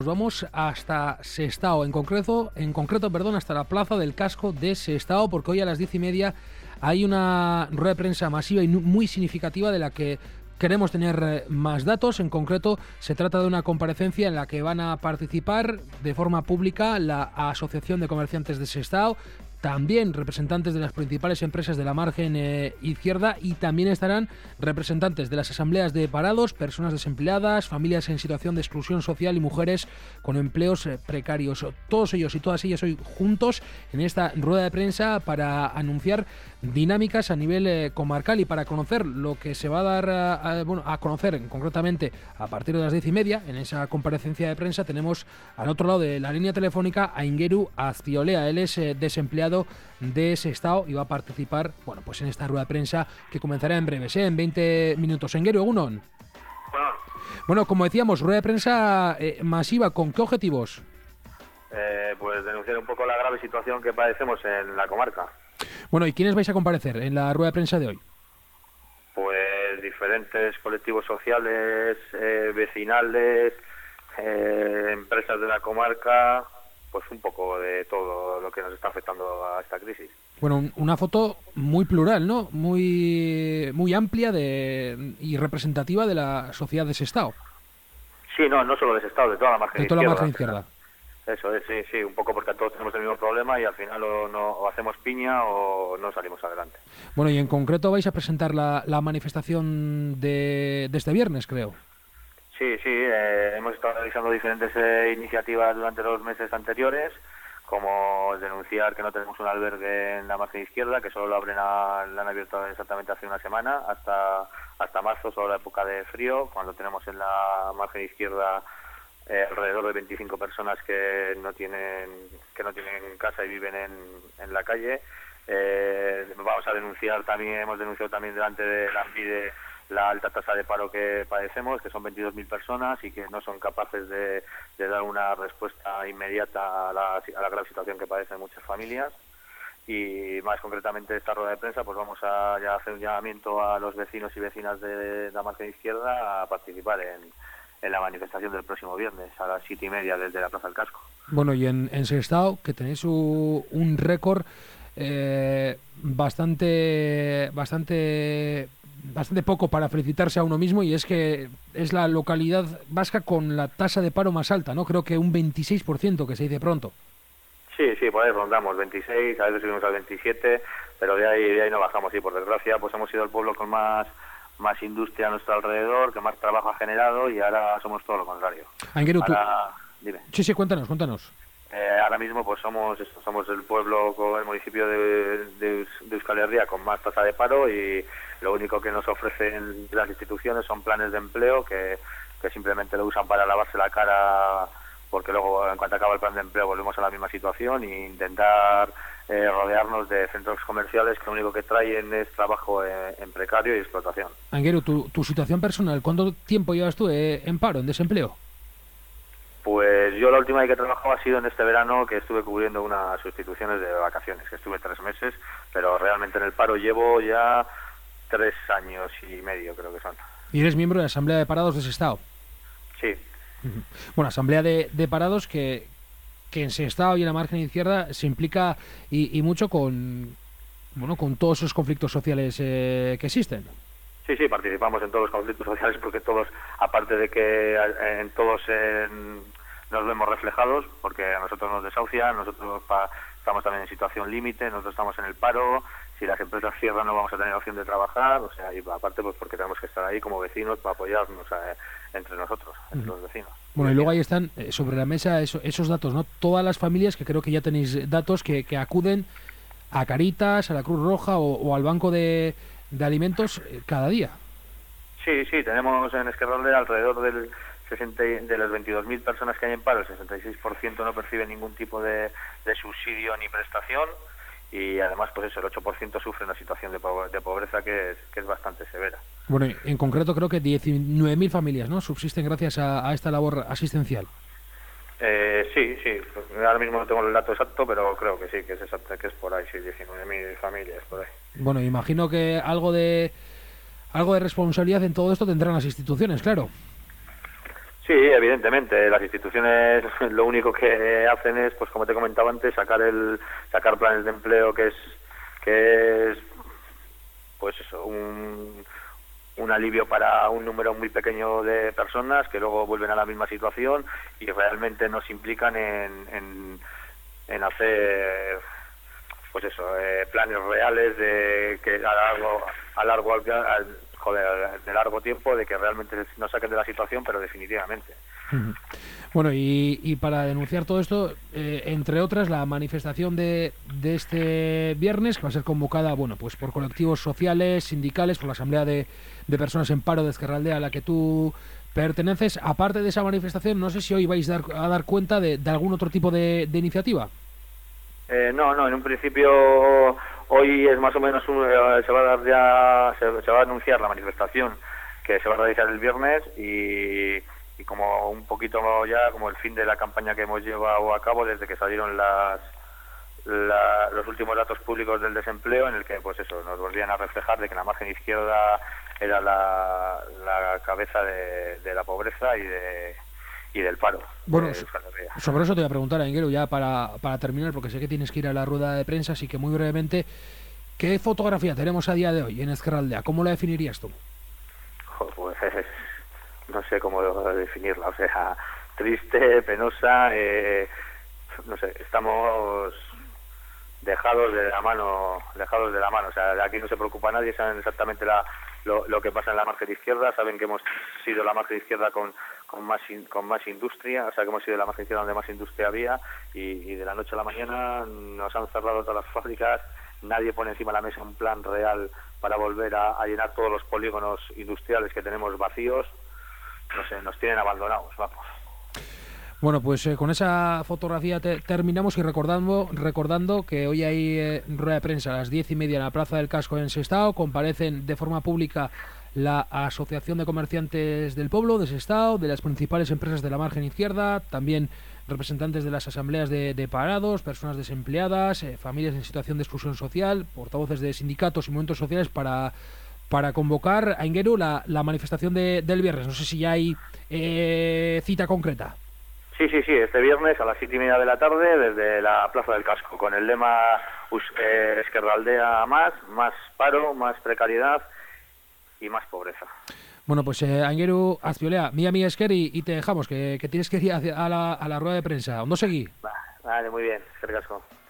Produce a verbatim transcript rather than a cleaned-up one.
Nos vamos hasta Sestao, en concreto, en concreto, perdón, hasta la plaza del casco de Sestao, porque hoy a las diez y media hay una rueda de prensa masiva y muy significativa de la que queremos tener más datos. En concreto, se trata de una comparecencia en la que van a participar de forma pública la Asociación de Comerciantes de Sestao, también representantes de las principales empresas de la margen eh, izquierda, y también estarán representantes de las asambleas de parados, personas desempleadas, familias en situación de exclusión social y mujeres con empleos eh, precarios. Todos ellos y todas ellas hoy juntos en esta rueda de prensa para anunciar dinámicas a nivel eh, comarcal y para conocer lo que se va a dar a, a, bueno, a conocer concretamente a partir de las diez y media. En esa comparecencia de prensa tenemos al otro lado de la línea telefónica a Ingeru Aztiolea. Él es eh, desempleado de Sestao y va a participar, bueno, pues en esta rueda de prensa que comenzará en breves, ¿eh? en veinte minutos. Ingeru, egunon. Bueno, bueno, como decíamos, rueda de prensa eh, masiva, ¿con qué objetivos? Eh, pues denunciar un poco la grave situación que padecemos en la comarca. Bueno, ¿y quiénes vais a comparecer en la rueda de prensa de hoy? Pues diferentes colectivos sociales, eh, vecinales, eh, empresas de la comarca, pues un poco de todo lo que nos está afectando a esta crisis. Bueno, una foto muy plural, ¿no? Muy muy amplia de y representativa de la sociedad de Sestao. Sí, no, no solo de Sestao, de toda la margen de toda izquierda. la margen izquierda. Eso es, sí, sí, un poco porque todos tenemos el mismo problema y al final o, no, o hacemos piña o no salimos adelante. Bueno, y en concreto vais a presentar la, la manifestación de, de este viernes, creo. Sí, sí, eh, hemos estado realizando diferentes eh, iniciativas durante los meses anteriores, como denunciar que no tenemos un albergue en la margen izquierda, que solo lo abren a, lo han abierto exactamente hace una semana, hasta hasta marzo, solo la época de frío, cuando tenemos en la margen izquierda eh, alrededor de veinticinco personas que no tienen que no tienen casa y viven en, en la calle. Eh, vamos a denunciar también, hemos denunciado también delante de la ANVIDE la alta tasa de paro que padecemos, que son veintidós mil personas y que no son capaces de, de dar una respuesta inmediata a la, a la grave situación que padecen muchas familias. Y más concretamente esta rueda de prensa, pues vamos a ya hacer un llamamiento a los vecinos y vecinas de la margen izquierda a participar en, en la manifestación del próximo viernes a las siete y media desde la Plaza del Casco. Bueno, y en, en Sestao, que tenéis un, un récord eh, bastante bastante bastante poco para felicitarse a uno mismo, y es que es la localidad vasca con la tasa de paro más alta, ¿no? Creo que un veintiséis por ciento, que se dice pronto. Sí, sí, por ahí rondamos veintiséis, a veces subimos al veintisiete, pero de ahí de ahí no bajamos. Y por desgracia, pues hemos sido el pueblo con más más industria a nuestro alrededor, que más trabajo ha generado, y ahora somos todo lo contrario. Ingeru, ahora, tú... dime. Sí, sí, cuéntanos, cuéntanos. Eh, ahora mismo pues somos somos el pueblo con el municipio de, de, de Euskal Herria con más tasa de paro, y lo único que nos ofrecen las instituciones son planes de empleo que, que simplemente lo usan para lavarse la cara, porque luego en cuanto acaba el plan de empleo volvemos a la misma situación, e intentar eh, rodearnos de centros comerciales que lo único que traen es trabajo en, en precario y explotación. Ingeru, tu, tu situación personal, ¿cuánto tiempo llevas tú eh, en paro, en desempleo? Pues yo la última vez que he trabajado ha sido en este verano, que estuve cubriendo unas sustituciones de vacaciones, que estuve tres meses, pero realmente en el paro llevo ya tres años y medio, creo que son. ¿Y eres miembro de la Asamblea de Parados de Sestao? Sí. Uh-huh. Bueno, Asamblea de, de Parados que, que en Sestao y en la margen izquierda se implica y, y mucho con, bueno, con todos esos conflictos sociales eh, que existen. Sí, sí, participamos en todos los conflictos sociales porque todos, aparte de que en todos en, nos vemos reflejados, porque a nosotros nos desahucian, nosotros pa, estamos también en situación límite, nosotros estamos en el paro, si las empresas cierran no vamos a tener opción de trabajar, o sea, y aparte pues porque tenemos que estar ahí como vecinos para apoyarnos eh, entre nosotros, entre uh-huh. los vecinos. Bueno, y luego ahí están eh, sobre la mesa eso, esos datos, ¿no? Todas las familias, que creo que ya tenéis datos, que, que acuden a Caritas, a la Cruz Roja o, o al Banco de... de alimentos cada día. Sí, sí, tenemos en Esquerralde alrededor del sesenta de las veintidós mil personas que hay en paro, el sesenta y seis por ciento no percibe ningún tipo de, de subsidio ni prestación, y además pues eso, el ocho por ciento sufre una situación de, po- de pobreza que es, que es bastante severa. Bueno, en concreto creo que diecinueve mil familias, ¿no?, subsisten gracias a, a esta labor asistencial. Eh, sí, sí, ahora mismo no tengo el dato exacto, pero creo que sí, que es exacto, que es por ahí, sí, diecinueve mil familias por ahí. Bueno, imagino que algo de algo de responsabilidad en todo esto tendrán las instituciones, claro. Sí, Sí, evidentemente. Las instituciones lo único que hacen es, pues como te comentaba antes, sacar el sacar planes de empleo que es que es pues eso, un, un alivio para un número muy pequeño de personas que luego vuelven a la misma situación y realmente nos implican en, en, en hacer pues eso, eh, planes reales de que a largo a largo a, joder, de largo tiempo, de que realmente nos saquen de la situación, pero definitivamente. Uh-huh. Bueno, y, y para denunciar todo esto, eh, entre otras, la manifestación de, de este viernes, que va a ser convocada, bueno, pues por colectivos sociales, sindicales, por la Asamblea de, de Personas en Paro de Ezkerraldea, a la que tú perteneces. Aparte de esa manifestación, no sé si hoy vais a dar, a dar cuenta de, de algún otro tipo de, de iniciativa. Eh, no, no, en un principio hoy es más o menos un, eh, se va a dar ya, se, se va a anunciar la manifestación que se va a realizar el viernes y, y como un poquito ya como el fin de la campaña que hemos llevado a cabo desde que salieron las la, los últimos datos públicos del desempleo, en el que pues eso nos volvían a reflejar de que la margen izquierda era la, la cabeza de, de la pobreza y de y del paro. Bueno, de sobre eso te voy a preguntar, Aingeru, ya para, para terminar, porque sé que tienes que ir a la rueda de prensa, así que muy brevemente, ¿qué fotografía tenemos a día de hoy en Ezkerraldea? ¿Cómo la definirías tú? Pues no sé cómo definirla, o sea, triste, penosa, eh, no sé, estamos dejados de la mano, dejados de la mano, o sea, de aquí no se preocupa nadie, saben exactamente la, lo, lo que pasa en la margen izquierda, saben que hemos sido la margen izquierda con con más in, con más industria, o sea que hemos sido la margen izquierda donde más industria había y, y de la noche a la mañana nos han cerrado todas las fábricas, nadie pone encima de la mesa un plan real para volver a, a llenar todos los polígonos industriales que tenemos vacíos, no sé, nos tienen abandonados, vamos. Bueno, pues eh, con esa fotografía te, terminamos y recordando recordando que hoy hay eh, rueda de prensa a las diez y media en la Plaza del Casco en Sestao, comparecen de forma pública la Asociación de Comerciantes del Pueblo de Sestao, de las principales empresas de la margen izquierda, también representantes de las asambleas de, de parados, personas desempleadas, eh, familias en situación de exclusión social, portavoces de sindicatos y movimientos sociales para, para convocar, Aingeru, la, la manifestación de, del viernes. No sé si ya hay eh, cita concreta. Sí, sí, sí, este viernes a las siete y media de la tarde desde la Plaza del Casco, con el lema eh, Ezkerraldea más, más paro, más precariedad y más pobreza. Bueno, pues eh, Aingeru Azpiolea, mi amiga Esker, y, y te dejamos, que, que tienes que ir a la, a la rueda de prensa. ¿Dónde seguí? Vale, muy bien, eskerrik asko.